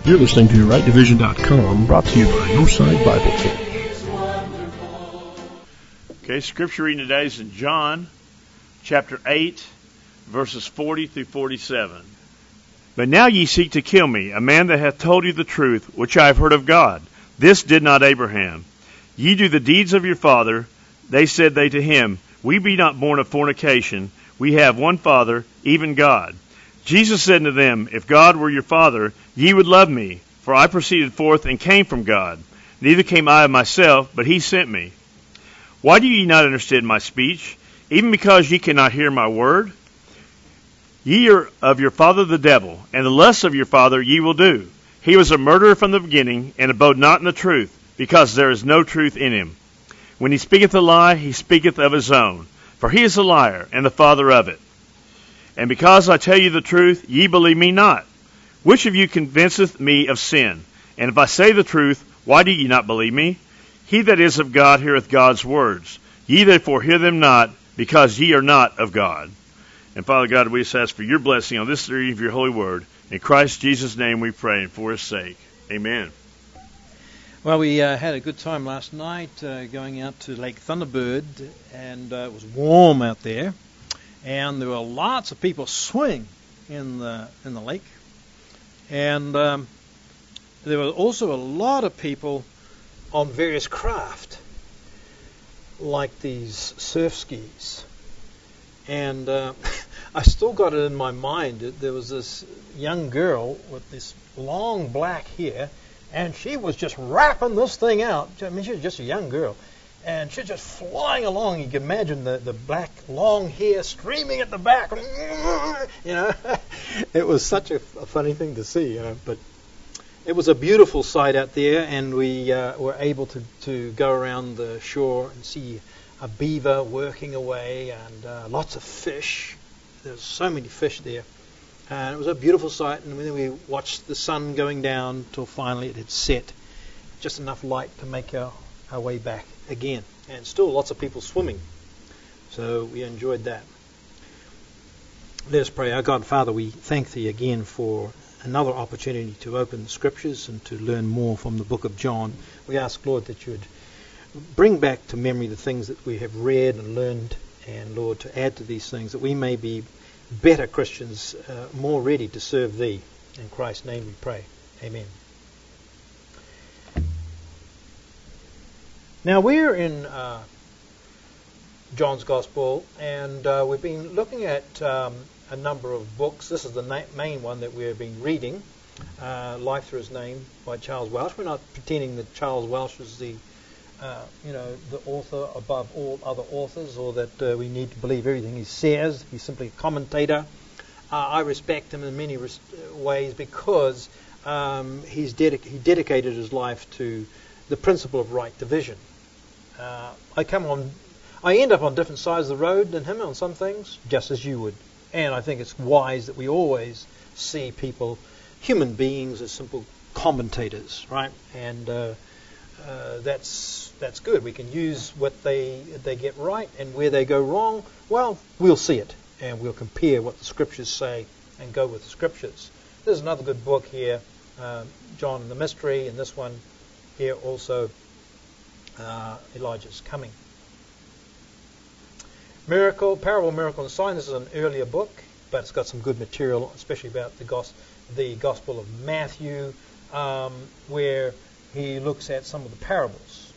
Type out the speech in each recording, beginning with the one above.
You're listening to RightDivision.com, brought to you by Northside Bible Church. Okay, scripture reading today is in John chapter 8, verses 40 through 47. But now ye seek to kill me, a man that hath told you the truth, which I have heard of God. This did not Abraham. Ye do the deeds of your father. Said they to him, We be not born of fornication. We have one Father, even God. Jesus said unto them, If God were your Father, ye would love me, for I proceeded forth and came from God. Neither came I of myself, but he sent me. Why do ye not understand my speech, even because ye cannot hear my word? Ye are of your father the devil, and the lusts of your father ye will do. He was a murderer from the beginning, and abode not in the truth, because there is no truth in him. When he speaketh a lie, he speaketh of his own, for he is a liar, and the father of it. And because I tell you the truth, ye believe me not. Which of you convinceth me of sin? And if I say the truth, why do ye not believe me? He that is of God heareth God's words. Ye therefore hear them not, because ye are not of God. And Father God, we just ask for your blessing on this reading of your holy word. In Christ Jesus' name we pray, and for his sake. Amen. Well, we had a good time last night going out to Lake Thunderbird, and it was warm out there. And there were lots of people swimming in the lake, and there were also a lot of people on various craft, like these surf skis. And I still got it in my mind that there was this young girl with this long black hair, and she was just rapping this thing out. I mean, she was just a young girl. And she's just flying along. You can imagine the black long hair streaming at the back. You know, it was such a funny thing to see. You know, but it was a beautiful sight out there, and we were able to go around the shore and see a beaver working away, and lots of fish. There's so many fish there, and it was a beautiful sight. And then we watched the sun going down till finally it had set, just enough light to make our way back again, and still lots of people swimming, so we enjoyed that. Let us pray. Our God, Father, we thank thee again for another opportunity to open the scriptures and to learn more from the book of John. We ask, Lord, that you would bring back to memory the things that we have read and learned, and Lord, to add to these things, that we may be better Christians, more ready to serve thee. In Christ's name we pray. Amen. Now we're in John's Gospel, and we've been looking at a number of books. This is the main one that we've been reading, Life Through His Name by Charles Welsh. We're not pretending that Charles Welsh is the author above all other authors, or that we need to believe everything he says. He's simply a commentator. I respect him in many ways because he dedicated his life to the principle of right division. I end up on different sides of the road than him on some things, just as you would. And I think it's wise that we always see people, human beings, as simple commentators, right? And that's good. We can use what they get right, and where they go wrong, well, we'll see it, and we'll compare what the scriptures say and go with the scriptures. There's another good book here, John and the Mystery, and this one here also, Elijah's Coming. Parable, Miracle, and Sign. This is an earlier book, but it's got some good material, especially about the Gospel of Matthew, where he looks at some of the parables.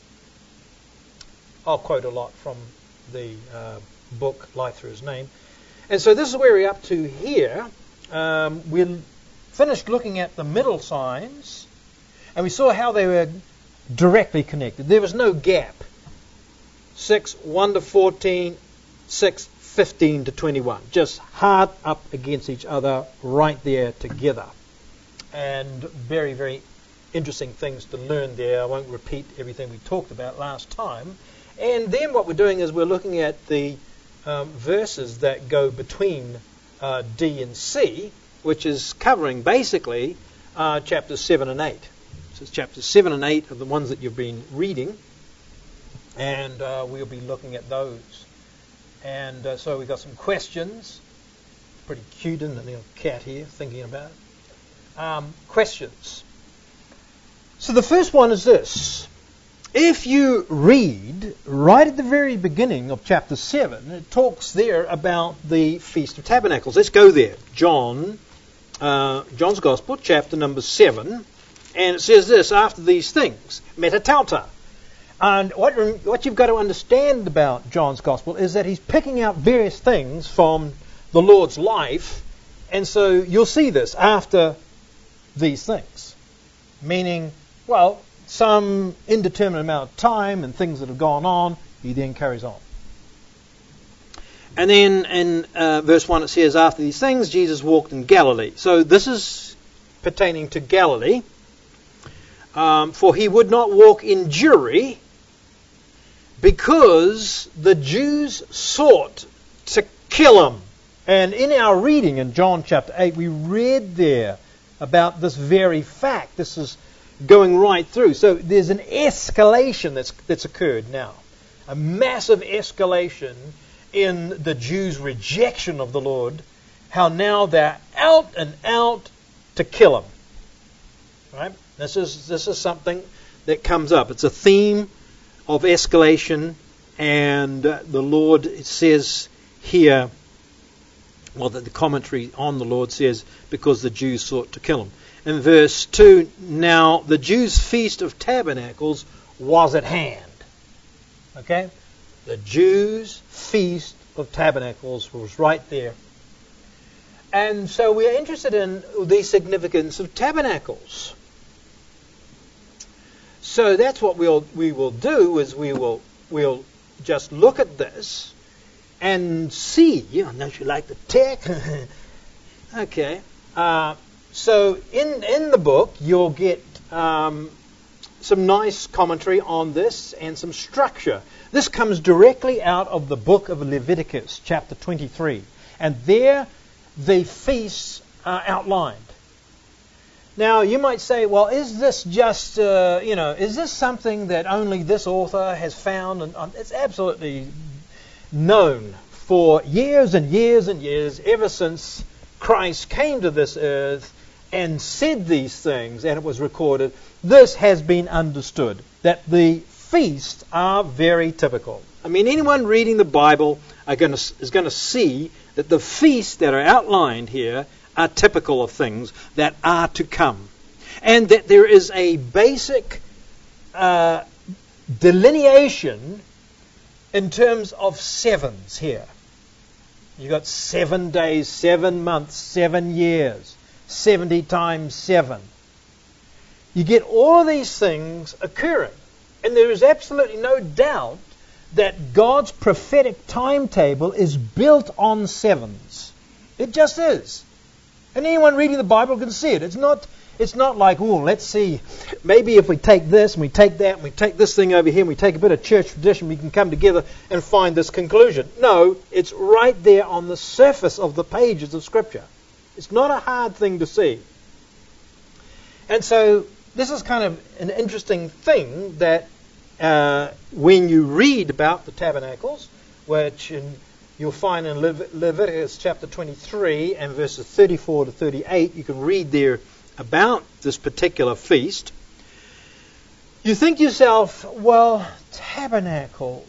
I'll quote a lot from the book Life Through His Name. And so this is where we're up to here. We finished looking at the middle signs, and we saw how they were directly connected. There was no gap. 6, 1 to 14, 6, 15 to 21. Just hard up against each other, right there together. And very, very interesting things to learn there. I won't repeat everything we talked about last time. And then what we're doing is we're looking at the verses that go between D and C, which is covering basically chapters 7 and 8. So chapters 7 and 8 are the ones that you've been reading, and we'll be looking at those. And so we've got some questions. Pretty cute, isn't it? The little cat here thinking about it. questions. So the first one is this. If you read right at the very beginning of chapter 7, it talks there about the Feast of Tabernacles. Let's go there. John's Gospel, chapter number 7. And it says this, after these things, metatauta. And what you've got to understand about John's Gospel is that he's picking out various things from the Lord's life. And so you'll see this, after these things. Meaning, well, some indeterminate amount of time and things that have gone on, he then carries on. And then in verse 1 it says, after these things, Jesus walked in Galilee. So this is pertaining to Galilee. For he would not walk in Jewry, because the Jews sought to kill him. And in our reading in John chapter 8, we read there about this very fact. This is going right through. So there's an escalation that's occurred now. A massive escalation in the Jews' rejection of the Lord. How now they're out and out to kill him. Right? This is something that comes up. It's a theme of escalation, and the Lord says here, well, the commentary on the Lord says, because the Jews sought to kill him. In verse 2, now the Jews' Feast of Tabernacles was at hand. Okay? The Jews' Feast of Tabernacles was right there. And so we are interested in the significance of tabernacles. So that's what we will do, is we'll just look at this and see. Don't you like the tech? Okay. So in the book, you'll get some nice commentary on this and some structure. This comes directly out of the book of Leviticus, chapter 23. And there the feasts are outlined. Now, you might say, well, is this just, is this something that only this author has found? And it's absolutely known for years and years and years, ever since Christ came to this earth and said these things, and it was recorded. This has been understood, that the feasts are very typical. I mean, anyone reading the Bible is going to see that the feasts that are outlined here are typical of things that are to come. And that there is a basic delineation in terms of sevens here. You've got 7 days, 7 months, 7 years, 70 times 7. You get all of these things occurring. And there is absolutely no doubt that God's prophetic timetable is built on sevens. It just is. And anyone reading the Bible can see it. It's not like, let's see, maybe if we take this and we take that and we take this thing over here and we take a bit of church tradition, we can come together and find this conclusion. No, it's right there on the surface of the pages of Scripture. It's not a hard thing to see. And so this is kind of an interesting thing that when you read about the tabernacles, which you'll find in Leviticus chapter 23 and verses 34 to 38, you can read there about this particular feast. You think to yourself, well, tabernacles.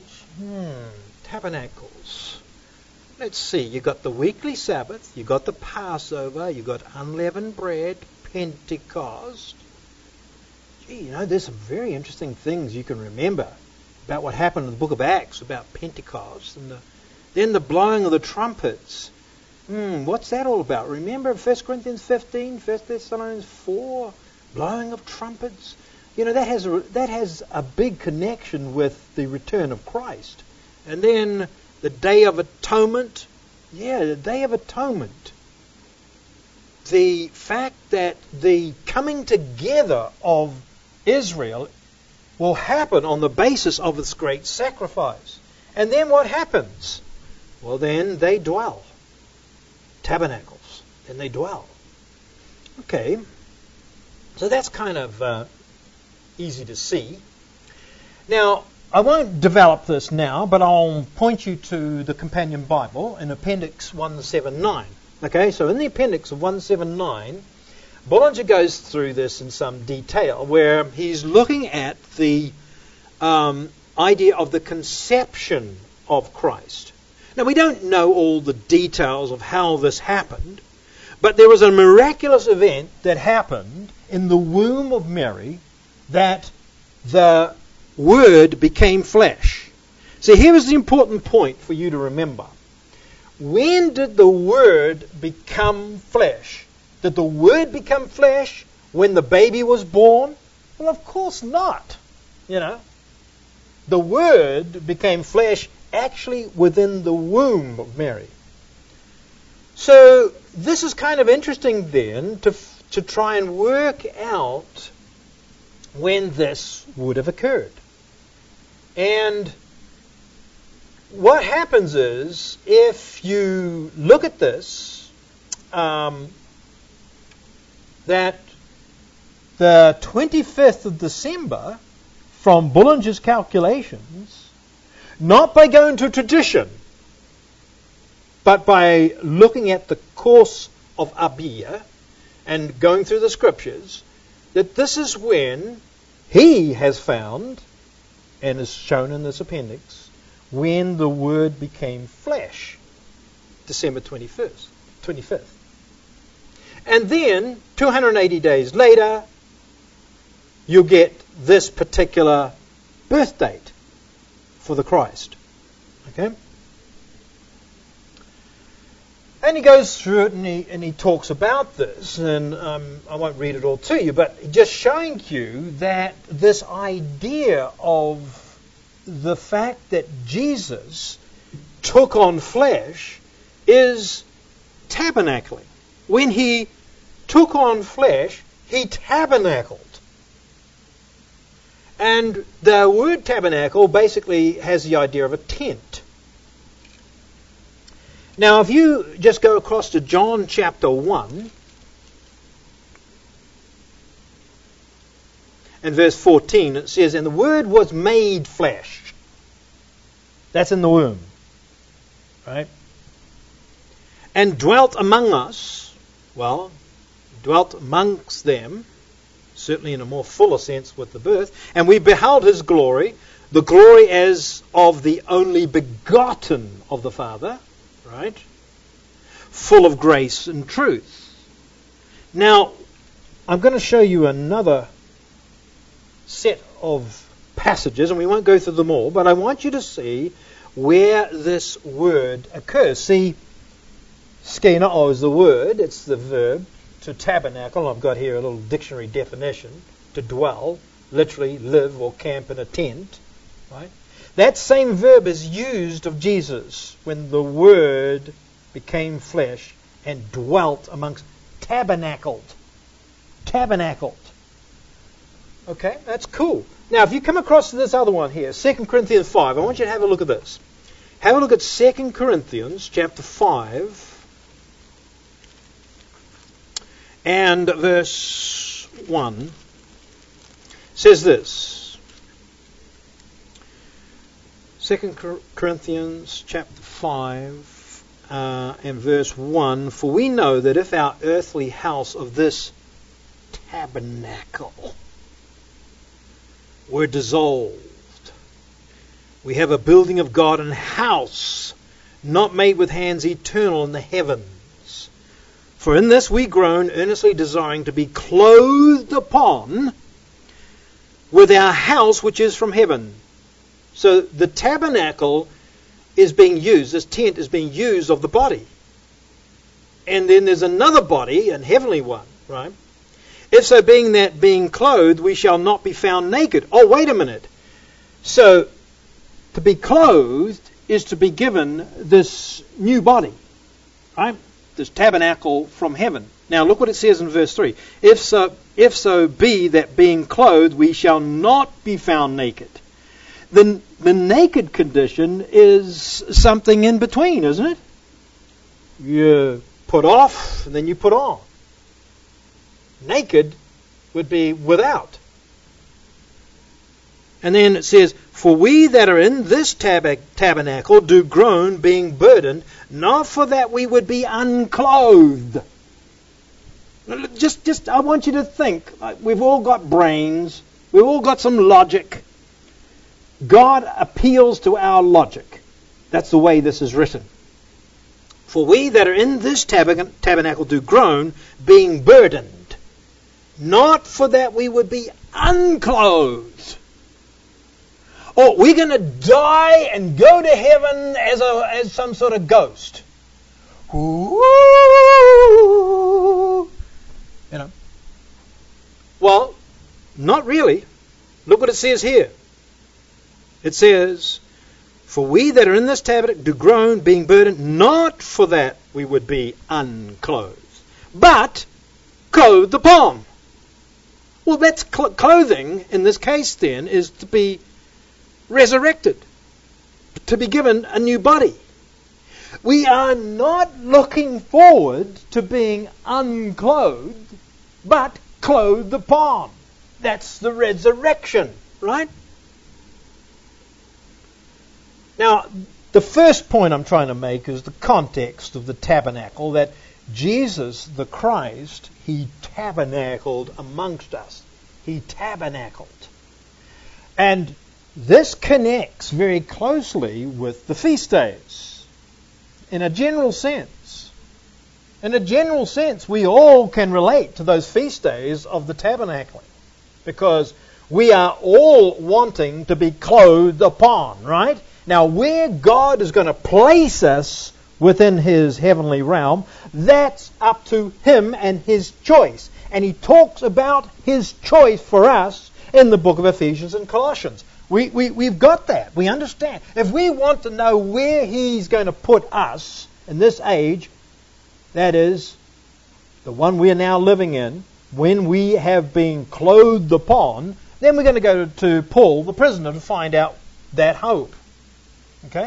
Tabernacles. Let's see, you've got the weekly Sabbath, you've got the Passover, you've got unleavened bread, Pentecost. Gee, there's some very interesting things you can remember about what happened in the book of Acts, about Pentecost, and then the blowing of the trumpets. What's that all about? Remember 1 Corinthians 15, 1 Thessalonians 4, blowing of trumpets? That has a big connection with the return of Christ. And then the Day of Atonement. Yeah, the Day of Atonement. The fact that the coming together of Israel will happen on the basis of this great sacrifice. And then what happens? Well, then they dwell. Tabernacles. Then they dwell. Okay. So that's kind of easy to see. Now, I won't develop this now, but I'll point you to the Companion Bible in Appendix 179. Okay, so in the appendix of 179, Bullinger goes through this in some detail, where he's looking at the idea of the conception of Christ. Now, we don't know all the details of how this happened, but there was a miraculous event that happened in the womb of Mary, that the Word became flesh. So here is the important point for you to remember. When did the Word become flesh? Did the Word become flesh when the baby was born? Well, of course not. The Word became flesh actually within the womb of Mary. So this is kind of interesting then to try and work out when this would have occurred. And what happens is, if you look at this, that the 25th of December, from Bullinger's calculations, not by going to tradition, but by looking at the course of Abia and going through the scriptures, that this is when he has found, and is shown in this appendix, when the Word became flesh, December 25th. And then, 280 days later, you get this particular birth date for the Christ. Okay? And he goes through it and he talks about this, and I won't read it all to you, but just showing you that this idea of the fact that Jesus took on flesh is tabernacling. When he took on flesh, he tabernacled. And the word tabernacle basically has the idea of a tent. Now, if you just go across to John chapter 1 and verse 14, it says, "And the Word was made flesh." That's in the womb, right? "And dwelt among us." Well, dwelt amongst them, certainly in a more fuller sense with the birth. "And we beheld his glory, the glory as of the only begotten of the Father," right? "Full of grace and truth." Now, I'm going to show you another set of passages, and we won't go through them all, but I want you to see where this word occurs. See, skenao is the word, it's the verb. To tabernacle, I've got here a little dictionary definition. To dwell, literally live or camp in a tent, right? That same verb is used of Jesus when the Word became flesh and dwelt amongst, tabernacled. Tabernacled. Okay, that's cool. Now, if you come across this other one here, 2 Corinthians 5, I want you to have a look at this. Have a look at 2 Corinthians chapter 5 and verse 1. Says this. 2 Corinthians chapter 5 and verse 1. "For we know that if our earthly house of this tabernacle were dissolved, we have a building of God, an house not made with hands, eternal in the heavens. For in this we groan, earnestly desiring to be clothed upon with our house which is from heaven." So the tabernacle is being used, this tent is being used of the body. And then there's another body, a heavenly one, right? "If so being clothed, we shall not be found naked." Oh, wait a minute. So to be clothed is to be given this new body, right? This tabernacle from heaven. Now look what it says in verse 3. If so be that being clothed we shall not be found naked. The naked condition is something in between, isn't it? You put off and then you put on. Naked would be without. And then it says, "For we that are in this tabernacle do groan, being burdened, not for that we would be unclothed." Just, I want you to think. We've all got brains. We've all got some logic. God appeals to our logic. That's the way this is written. For we that are in this tabernacle do groan, being burdened, not for that we would be unclothed. Or we're going to die and go to heaven as some sort of ghost. Ooh, you know. Well, not really. Look what it says here. It says, for we that are in this tabernacle do groan, being burdened, not for that we would be unclothed, but clothed upon. Well, that's clothing in this case then is to be resurrected, to be given a new body. We are not looking forward to being unclothed, but clothed upon. That's the resurrection, right? Now, the first point I'm trying to make is the context of the tabernacle, that Jesus, the Christ, he tabernacled amongst us. He tabernacled. And this connects very closely with the feast days in a general sense. In a general sense, we all can relate to those feast days of the tabernacling because we are all wanting to be clothed upon, right? Now, where God is going to place us within His heavenly realm, that's up to Him and His choice. And He talks about His choice for us in the book of Ephesians and Colossians. We've got that. We understand. If we want to know where He's going to put us in this age, that is the one we are now living in, when we have been clothed upon, then we're going to go to Paul, the prisoner, to find out that hope. Okay?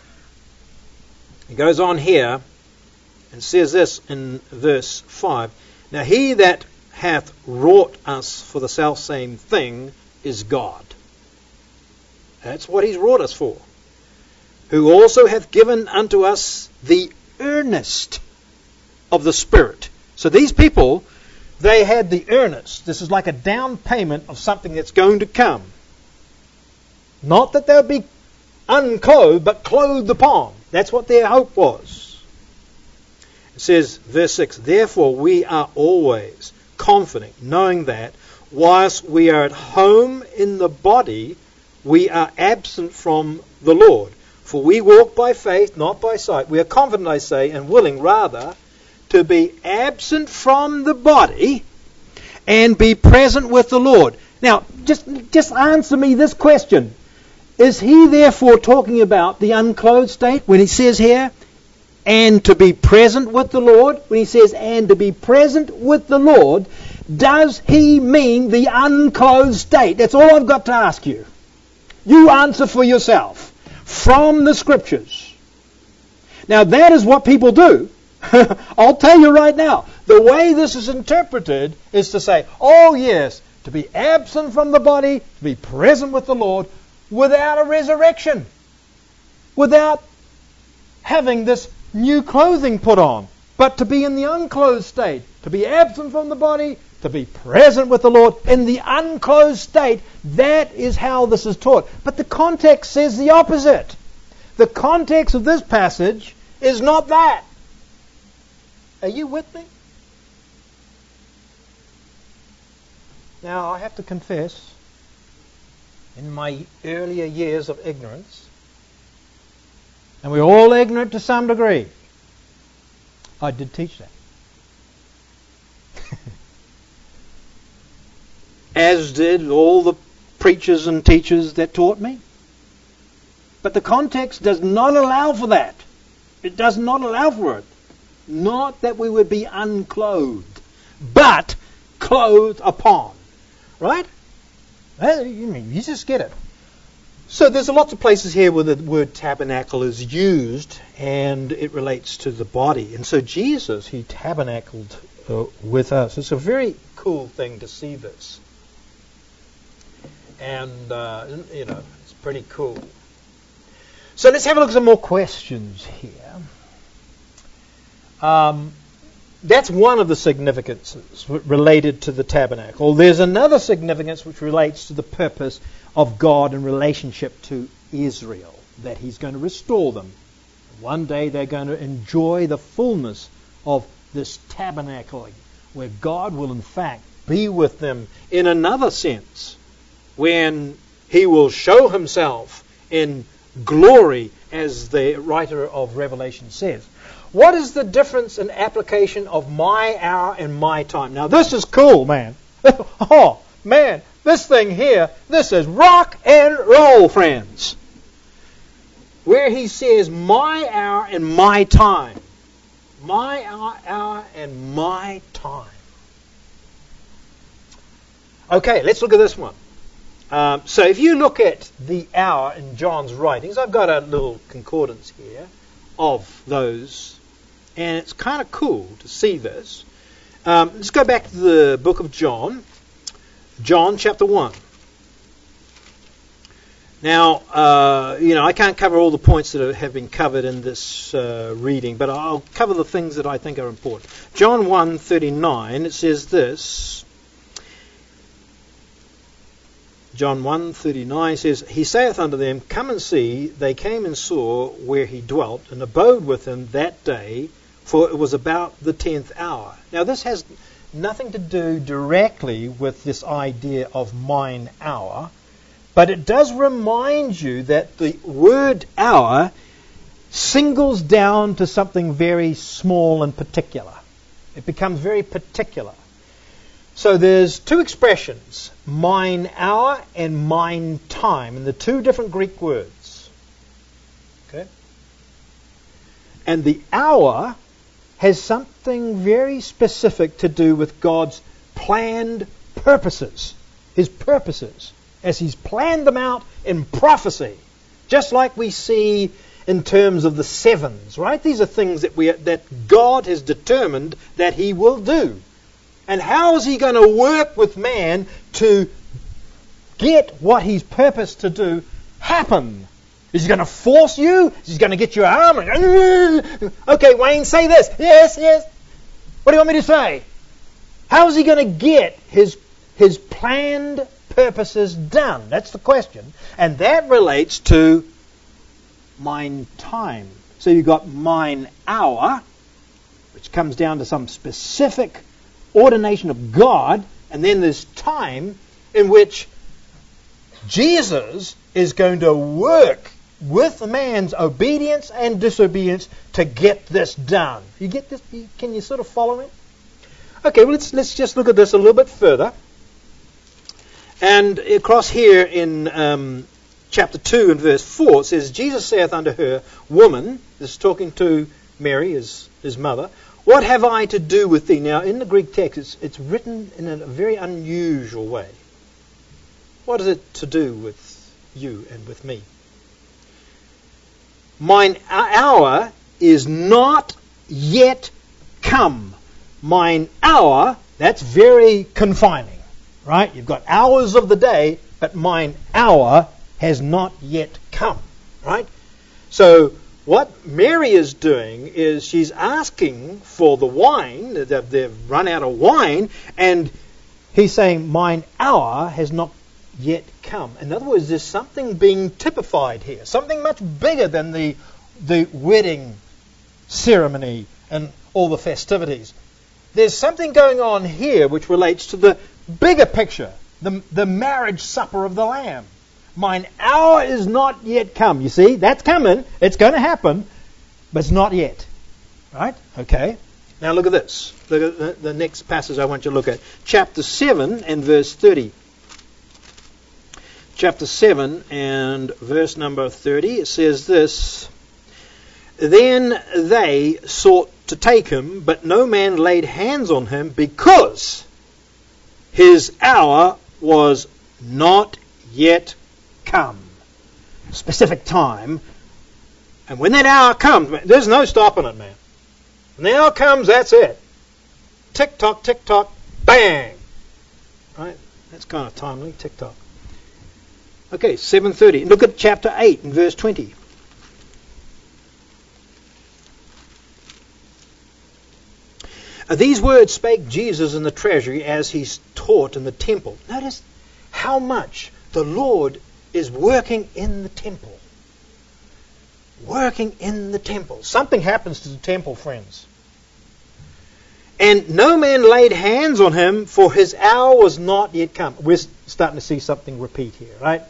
He goes on here and says this in verse 5. Now he that hath wrought us for the selfsame thing is God. That's what He's wrought us for. Who also hath given unto us the earnest of the Spirit. So these people, they had the earnest. This is like a down payment of something that's going to come. Not that they'll be unclothed, but clothed upon. That's what their hope was. It says, verse 6, therefore we are always confident, knowing that whilst we are at home in the body, we are absent from the Lord. For we walk by faith, not by sight. We are confident, I say, and willing rather to be absent from the body and be present with the Lord. Now, just answer me this question. Is he therefore talking about the unclothed state when he says here, and to be present with the Lord? When he says, and to be present with the Lord, does he mean the unclothed state? That's all I've got to ask you. You answer for yourself from the Scriptures. Now that is what people do. I'll tell you right now. The way this is interpreted is to say, oh yes, to be absent from the body, to be present with the Lord, without a resurrection, without having this new clothing put on, but to be in the unclothed state, to be absent from the body, to be present with the Lord in the unclothed state. That is how this is taught. But the context says the opposite. The context of this passage is not that. Are you with me? Now, I have to confess, in my earlier years of ignorance, and we're all ignorant to some degree, I did teach that. As did all the preachers and teachers that taught me. But the context does not allow for that. It does not allow for it. Not that we would be unclothed, but clothed upon. Right? You just get it. So there's lots of places here where the word tabernacle is used, and it relates to the body. And so Jesus, he tabernacled with us. It's a very cool thing to see this. And, it's pretty cool. So let's have a look at some more questions here. that's one of the significances related to the tabernacle. There's another significance which relates to the purpose of God in relationship to Israel, that he's going to restore them. One day they're going to enjoy the fullness of this tabernacling, where God will in fact be with them in another sense, when he will show himself in glory, as the writer of Revelation says. What is the difference in application of my hour and my time? Now this is cool, man. Oh, man, this thing here, this is rock and roll, friends. Where he says my hour and my time. My hour and my time. Okay, let's look at this one. So if you look at the hour in John's writings, I've got a little concordance here of those, and it's kind of cool to see this. Let's go back to the book of John, John chapter 1. Now, I can't cover all the points that have been covered in this reading, but I'll cover the things that I think are important. John 1:39, it says this. John 1:39 says, He saith unto them, Come and see. They came and saw where he dwelt, and abode with him that day, for it was about the 10th hour. Now this has nothing to do directly with this idea of mine hour, but it does remind you that the word hour singles down to something very small and particular. It becomes very particular. So there's two expressions, mine hour and mine time, and the two different Greek words. Okay? And the hour has something very specific to do with God's planned purposes, his purposes, as he's planned them out in prophecy, just like we see in terms of the sevens, right? These are things that God has determined that he will do. And how is he going to work with man to get what he's purposed to do happen? Is he going to force you? Is he going to get your arm? Okay, Wayne, say this. Yes, yes. What do you want me to say? How is he going to get his planned purposes done? That's the question. And that relates to mine time. So you've got mine hour, which comes down to some specific ordination of God, and then there's time in which Jesus is going to work with man's obedience and disobedience to get this done. You get this? Can you sort of follow me? Okay, well, let's just look at this a little bit further. And across here in chapter 2 and verse 4, it says, Jesus saith unto her, Woman, this is talking to Mary, his mother, what have I to do with thee? Now, in the Greek text, it's written in a very unusual way. What is it to do with you and with me? Mine hour is not yet come. Mine hour, that's very confining, right? You've got hours of the day, but mine hour has not yet come, right? So what Mary is doing is she's asking for the wine. They've run out of wine, and he's saying, mine hour has not yet come. In other words, there's something being typified here, something much bigger than the wedding ceremony and all the festivities. There's something going on here which relates to the bigger picture, the marriage supper of the Lamb. Mine hour is not yet come. You see, that's coming. It's going to happen, but it's not yet. Right? Okay. Now look at this. Look at the next passage I want you to look at. Chapter 7 and verse 30. Chapter 7 and verse number 30. It says this. Then they sought to take him, but no man laid hands on him because his hour was not yet come. Specific time. And when that hour comes, there's no stopping it, man. When the hour comes, that's it. Tick tock, bang. Right? That's kind of timely, tick tock. Okay, 7:30. Look at chapter 8 and verse 20. These words spake Jesus in the treasury as he taught in the temple. Notice how much the Lord is working in the temple. Working in the temple. Something happens to the temple, friends. And no man laid hands on him, for his hour was not yet come. We're starting to see something repeat here, right?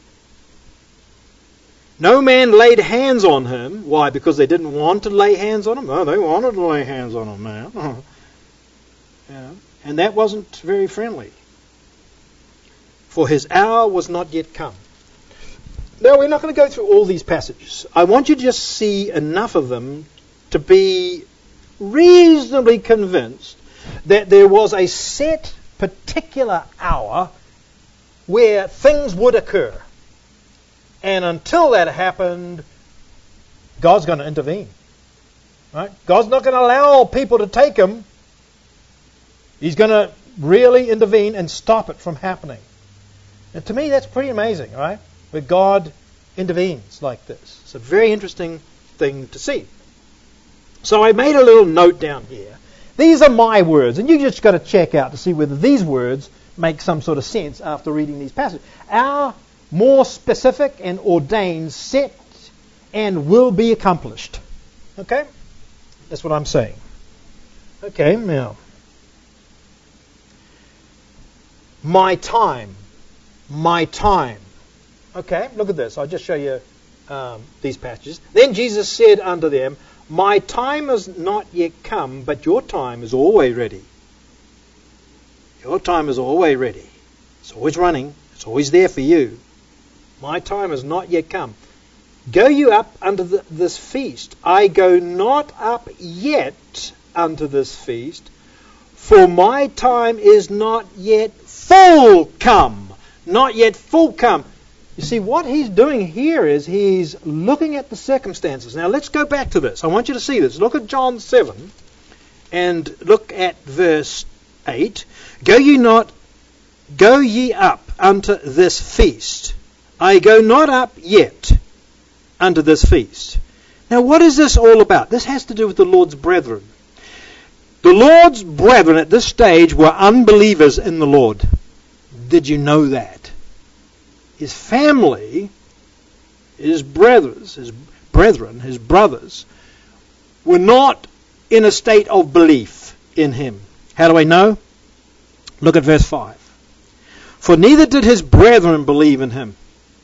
No man laid hands on him. Why? Because they didn't want to lay hands on him? No, they wanted to lay hands on him, man. Yeah. And that wasn't very friendly. For his hour was not yet come. Now, we're not going to go through all these passages. I want you to just see enough of them to be reasonably convinced that there was a set particular hour where things would occur. And until that happened, God's going to intervene. Right? God's not going to allow people to take him. He's going to really intervene and stop it from happening. And to me, that's pretty amazing, right? Where God intervenes like this. It's a very interesting thing to see. So I made a little note down here. These are my words, and you just got to check out to see whether these words make some sort of sense after reading these passages. Our more specific and ordained, set, and will be accomplished. Okay? That's what I'm saying. Okay, now. My time. My time. Okay, look at this. I'll just show you these passages. Then Jesus said unto them, My time is not yet come, but your time is always ready. Your time is always ready. It's always running. It's always there for you. My time is not yet come. Go you up unto this feast. I go not up yet unto this feast, for my time is not yet full come. Not yet full come. You see, what he's doing here is he's looking at the circumstances. Now, let's go back to this. I want you to see this. Look at John 7 and look at verse 8. Go ye up unto this feast. I go not up yet unto this feast. Now, what is this all about? This has to do with the Lord's brethren. The Lord's brethren at this stage were unbelievers in the Lord. Did you know that? His family, his brethren, his brothers, were not in a state of belief in him. How do I know? Look at verse 5. For neither did his brethren believe in him.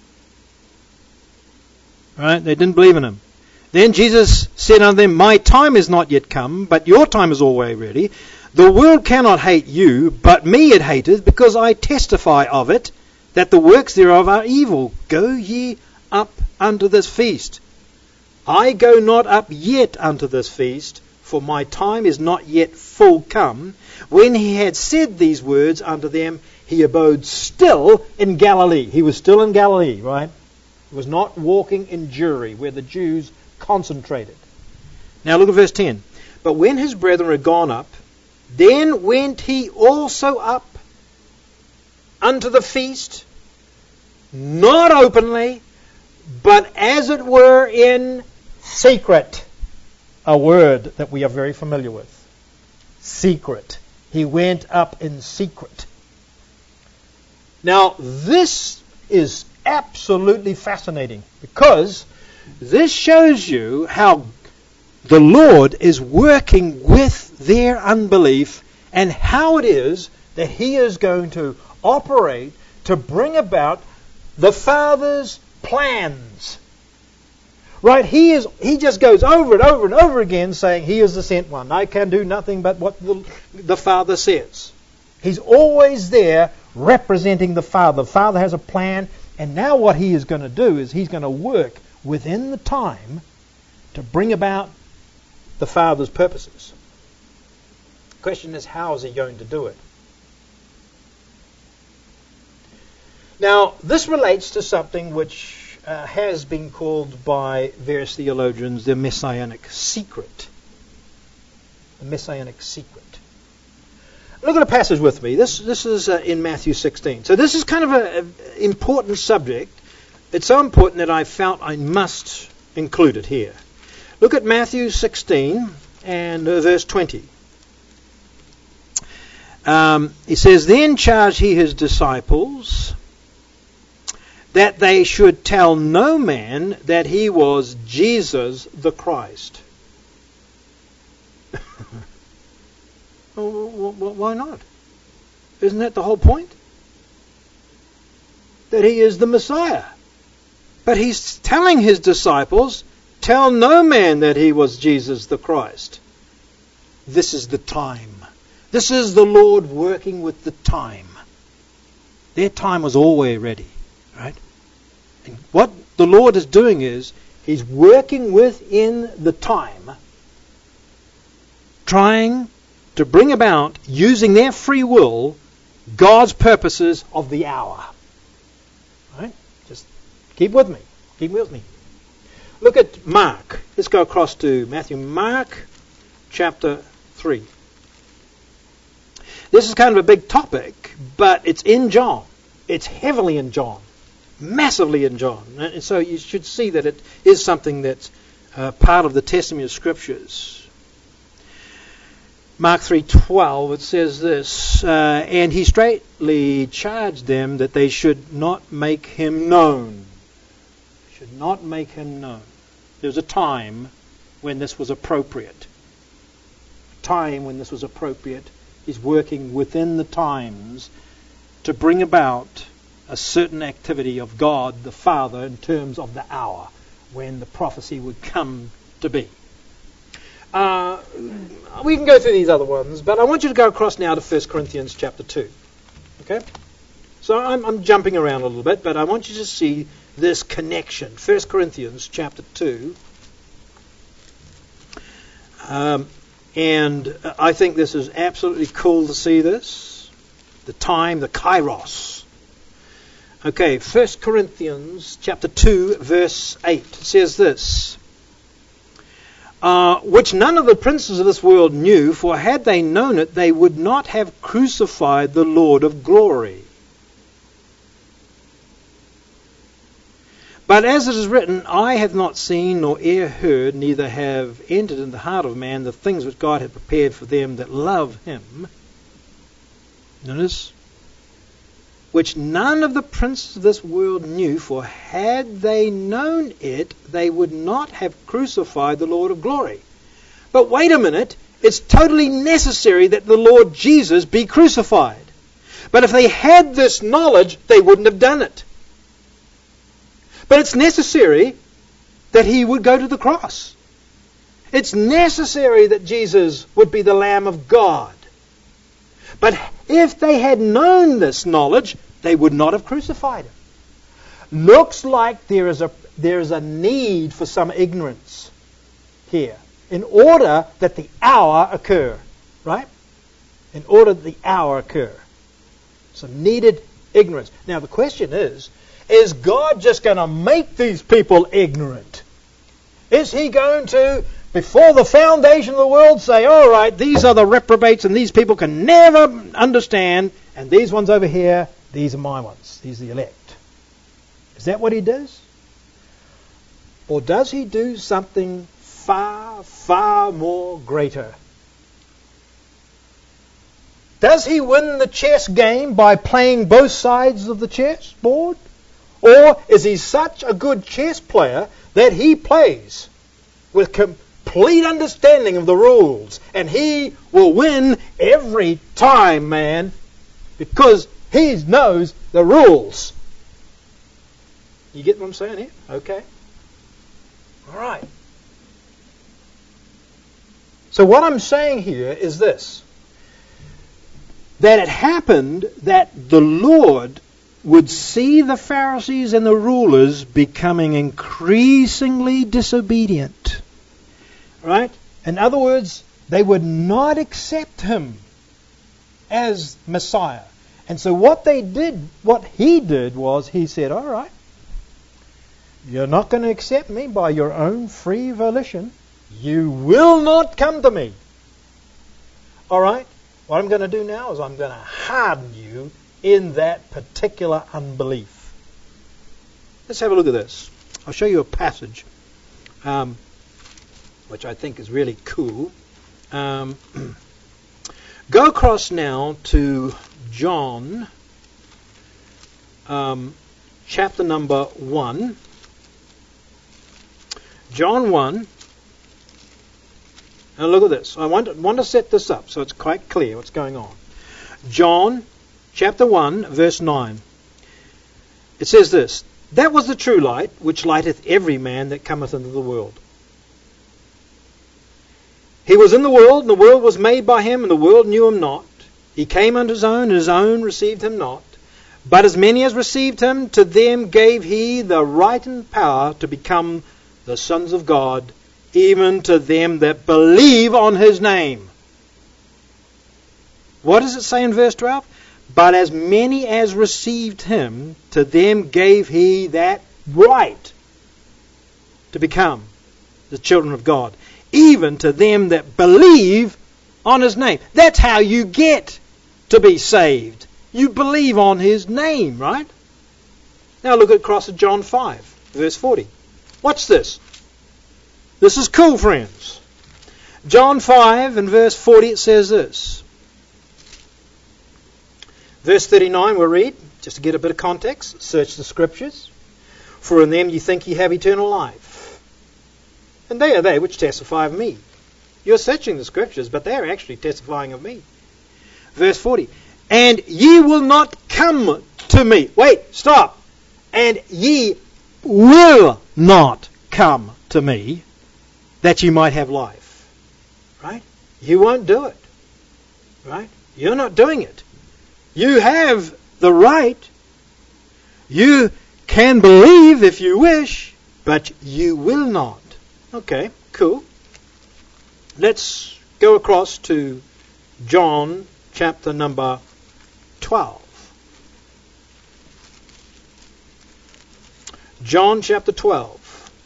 Right? They didn't believe in him. Then Jesus said unto them, My time is not yet come, but your time is always ready. The world cannot hate you, but me it hateth, because I testify of it, that the works thereof are evil. Go ye up unto this feast. I go not up yet unto this feast, for my time is not yet full come. When he had said these words unto them, he abode still in Galilee. He was still in Galilee, right? He was not walking in Jewry, where the Jews concentrated. Now look at verse 10. But when his brethren had gone up, then went he also up unto the feast, not openly, but as it were in secret. A word that we are very familiar with. Secret. He went up in secret. Now, this is absolutely fascinating, because this shows you how the Lord is working with their unbelief, and how it is that he is going to operate to bring about the Father's plans. Right? He just goes over and over and over again saying, He is the sent one. I can do nothing but what the Father says. He's always there representing the Father. The Father has a plan, and now what he is going to do is he's going to work within the time to bring about the Father's purposes. The question is, how is he going to do it? Now, this relates to something which has been called by various theologians the Messianic secret. The Messianic secret. Look at a passage with me. This is in Matthew 16. So this is kind of an important subject. It's so important that I felt I must include it here. Look at Matthew 16 and verse 20. He says, then charged he his disciples that they should tell no man that he was Jesus the Christ. Well, why not? Isn't that the whole point? That he is the Messiah. But he's telling his disciples, tell no man that he was Jesus the Christ. This is the time. This is the Lord working with the time. Their time was always ready, right? And what the Lord is doing is, he's working within the time, trying to bring about, using their free will, God's purposes of the hour. Right? Just keep with me. Keep with me. Look at Mark. Let's go across to Matthew. Mark chapter 3. This is kind of a big topic, but it's in John. It's heavily in John. Massively in John. And so you should see that it is something that's part of the testimony of Scriptures. Mark 3:12, it says this, and he straitly charged them that they should not make him known. Should not make him known. There was a time when this was appropriate. He's working within the times to bring about a certain activity of God the Father in terms of the hour when the prophecy would come to be. We can go through these other ones, but I want you to go across now to 1 Corinthians chapter 2. Okay? So I'm jumping around a little bit, but I want you to see this connection. 1 Corinthians chapter 2. And I think this is absolutely cool to see this. The time, the kairos. Okay, 1 Corinthians chapter 2, verse 8 says this. Which none of the princes of this world knew, for had they known it, they would not have crucified the Lord of glory. But as it is written, eye hath not seen, nor ear heard, neither have entered in the heart of man the things which God hath prepared for them that love him. Notice, which none of the princes of this world knew, for had they known it, they would not have crucified the Lord of glory. But wait a minute, it's totally necessary that the Lord Jesus be crucified. But if they had this knowledge, they wouldn't have done it. But it's necessary that he would go to the cross. It's necessary that Jesus would be the Lamb of God. But if they had known this knowledge, they would not have crucified him. Looks like there is a need for some ignorance here in order that the hour occur. Right? In order that the hour occur. Some needed ignorance. Now the question is God just going to make these people ignorant? Is he going to, before the foundation of the world, say, all right, these are the reprobates and these people can never understand, and these ones over here, these are my ones. These are the elect. Is that what he does? Or does he do something far, far more greater? Does he win the chess game by playing both sides of the chess board? Or is he such a good chess player that he plays with complete understanding of the rules, and he will win every time, man, because he knows the rules? You get what I'm saying here? Okay. All right. So what I'm saying here is this. That it happened that the Lord would see the Pharisees and the rulers becoming increasingly disobedient. Right? In other words, they would not accept him as Messiah. And so what he did was he said, all right, you're not going to accept me by your own free volition. You will not come to me. All right? What I'm going to do now is I'm going to harden you in that particular unbelief. Let's have a look at this. I'll show you a passage which I think is really cool. Go across now to John, chapter number 1. John 1. And look at this. I want to set this up so it's quite clear what's going on. John chapter 1, verse 9. It says this, "That was the true light, which lighteth every man that cometh into the world. He was in the world, and the world was made by him, and the world knew him not. He came unto his own, and his own received him not. But as many as received him, to them gave he the right and power to become the sons of God, even to them that believe on his name." What does it say in verse 12? "But as many as received him, to them gave he that right to become the children of God, even to them that believe on his name." That's how you get to be saved. You believe on his name, right? Now look across at John 5, verse 40. Watch this. This is cool, friends. John 5 and verse 40, it says this. Verse 39 we'll read, just to get a bit of context. "Search the Scriptures, for in them you think you have eternal life. And they are they which testify of me." You're searching the Scriptures, but they are actually testifying of me. Verse 40. "And ye will not come to me." Wait, stop. "And ye will not come to me, that you might have life." Right? You won't do it. Right? You're not doing it. You have the right. You can believe if you wish, but you will not. Okay, cool. Let's go across to John chapter number 12. John chapter 12,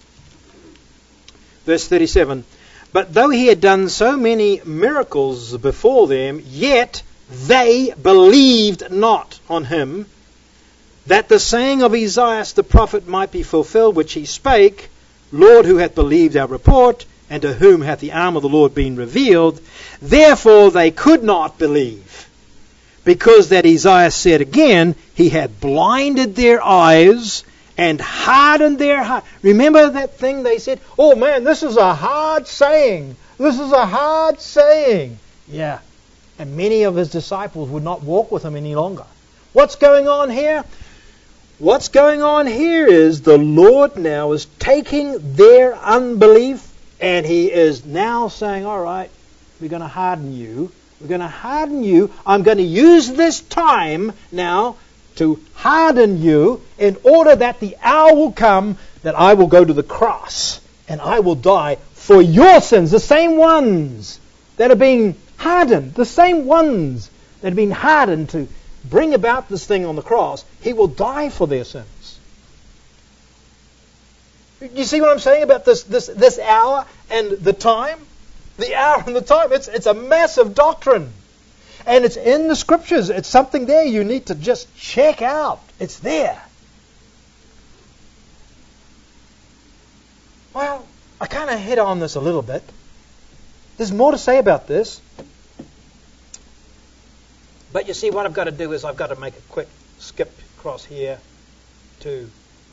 verse 37. "But though he had done so many miracles before them, yet they believed not on him, that the saying of Isaiah the prophet might be fulfilled, which he spake, Lord, who hath believed our report, and to whom hath the arm of the Lord been revealed? Therefore they could not believe, because that Isaiah said again, he had blinded their eyes and hardened their heart." Remember that thing they said, "Oh man, this is a hard saying. This is a hard saying." Yeah. And many of his disciples would not walk with him any longer. What's going on here? What's going on here is the Lord now is taking their unbelief and he is now saying, all right, we're going to harden you. We're going to harden you. I'm going to use this time now to harden you in order that the hour will come that I will go to the cross and I will die for your sins, the same ones that are being hardened, the same ones that have been hardened to bring about this thing on the cross. He will die for their sins. You see what I'm saying about this hour and the time? The hour and the time. It's a massive doctrine. And it's in the Scriptures. It's something there you need to just check out. It's there. Well, I kind of hit on this a little bit. There's more to say about this. But you see, what I've got to do is I've got to make a quick skip across here to,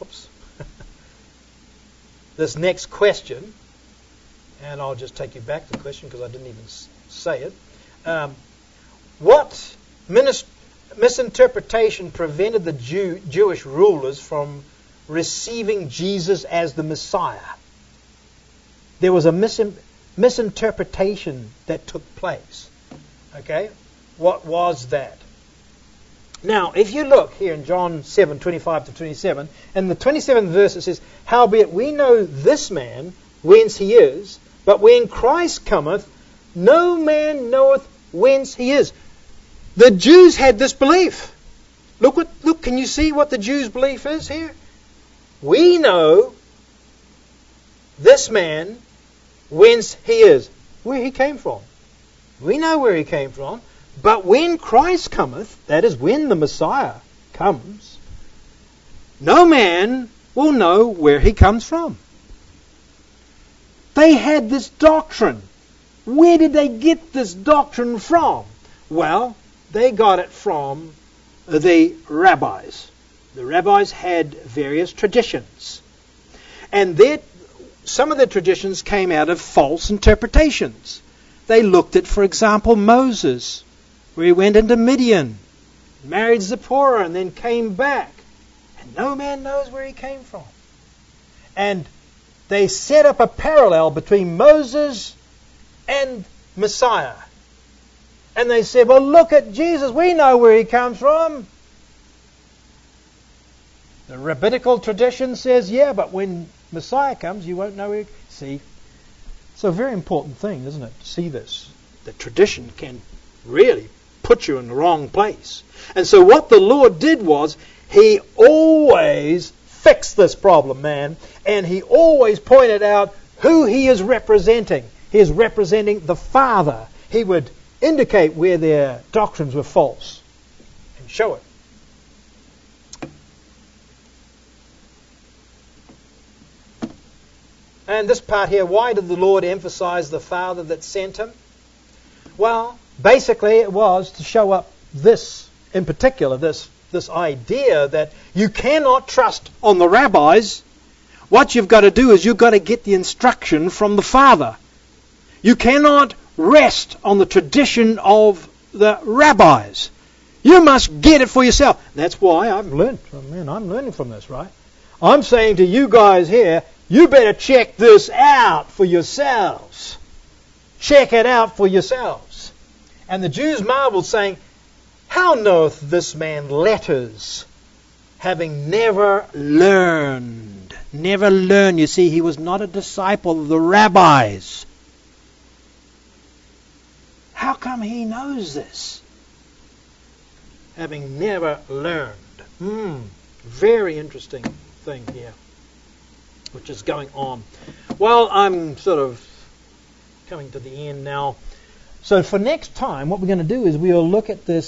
this next question. And I'll just take you back to the question because I didn't even say it. What misinterpretation prevented the Jewish rulers from receiving Jesus as the Messiah? There was a misinterpretation that took place. Okay? What was that? Now, if you look here in John 7, 25 to 27, in the 27th verse it says, "Howbeit we know this man, whence he is, but when Christ cometh, no man knoweth whence he is." The Jews had this belief. Look, can you see what the Jews' belief is here? We know this man, whence he is, where he came from. We know where he came from. But when Christ cometh, that is when the Messiah comes, no man will know where he comes from. They had this doctrine. Where did they get this doctrine from? Well, they got it from the rabbis. The rabbis had various traditions. And some of the traditions came out of false interpretations. They looked at, for example, Moses, where he went into Midian, married Zipporah, and then came back. And no man knows where he came from. And they set up a parallel between Moses and Messiah. And they said, well, look at Jesus. We know where he comes from. The rabbinical tradition says, yeah, but when Messiah comes, you won't know where he comes. See, it's a very important thing, isn't it, to see this. The tradition can really put you in the wrong place. And so what the Lord did was, he always fixed this problem, man. And he always pointed out who he is representing. He is representing the Father. He would indicate where their doctrines were false and show it. And this part here, why did the Lord emphasize the Father that sent him? Well, basically it was to show up this, in particular, this idea that you cannot trust on the rabbis. What you've got to do is you've got to get the instruction from the Father. You cannot rest on the tradition of the rabbis. You must get it for yourself. That's why I'm learning from this, right? I'm saying to you guys here, you better check this out for yourselves. Check it out for yourselves. And the Jews marveled, saying, how knoweth this man letters, having never learned? Never learned. You see, he was not a disciple of the rabbis. How come he knows this? Having never learned. Very interesting thing here, which is going on. Well, I'm sort of coming to the end now. So for next time, what we're going to do is we'll look at this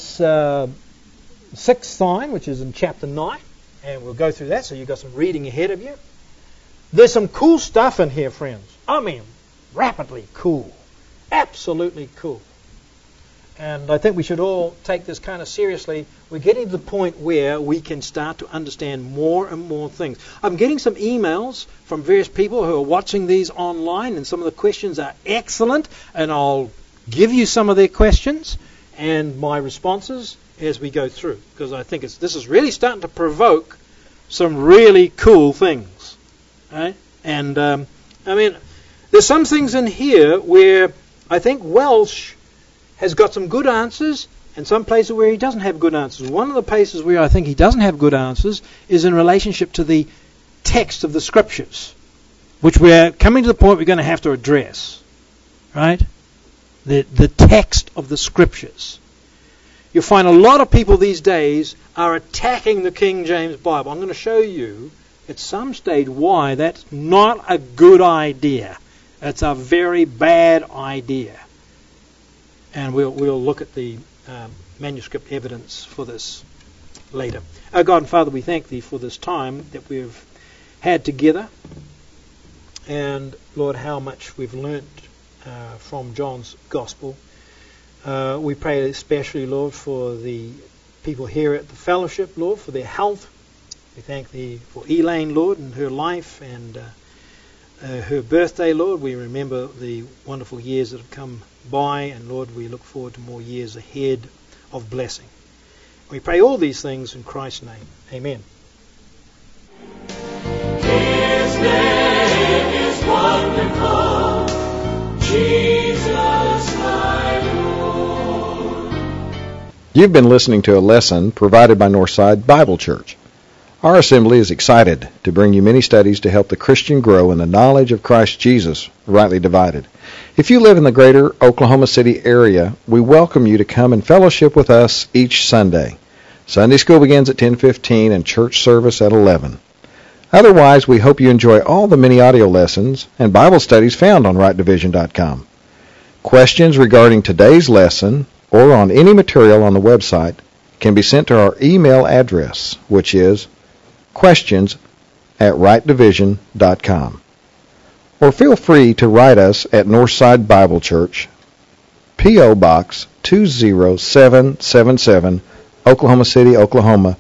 sixth sign, which is in chapter 9, and we'll go through that, so you've got some reading ahead of you. There's some cool stuff in here, friends. I mean, rapidly cool. Absolutely cool. And I think we should all take this kind of seriously. We're getting to the point where we can start to understand more and more things. I'm getting some emails from various people who are watching these online, and some of the questions are excellent, and I'll give you some of their questions and my responses as we go through, because I think this is really starting to provoke some really cool things. Right? And, I mean, there's some things in here where I think Welsh has got some good answers, and some places where he doesn't have good answers. One of the places where I think he doesn't have good answers is in relationship to the text of the Scriptures, which we're coming to the point we're going to have to address. Right? The text of the Scriptures. You'll find a lot of people these days are attacking the King James Bible. I'm going to show you at some stage why that's not a good idea. It's a very bad idea. And we'll look at the manuscript evidence for this later. Oh God and Father, we thank Thee for this time that we've had together. And Lord, how much we've learnt from John's Gospel. We pray especially, Lord, for the people here at the fellowship, Lord, for their health. We thank Thee for Elaine, Lord, and her life and her birthday, Lord. We remember the wonderful years that have come by, and Lord, we look forward to more years ahead of blessing. We pray all these things in Christ's name. Amen. His name is wonderful, Jesus my Lord. You've been listening to a lesson provided by Northside Bible Church. Our assembly is excited to bring you many studies to help the Christian grow in the knowledge of Christ Jesus, rightly divided. If you live in the greater Oklahoma City area, we welcome you to come and fellowship with us each Sunday. Sunday school begins at 10:15 and church service at 11. Otherwise, we hope you enjoy all the many audio lessons and Bible studies found on rightdivision.com. Questions regarding today's lesson or on any material on the website can be sent to our email address, which is questions@rightdivision.com. Or feel free to write us at Northside Bible Church, P.O. Box 20777, Oklahoma City, Oklahoma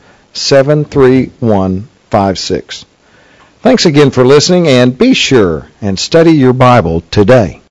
73156. Thanks again for listening, and be sure and study your Bible today.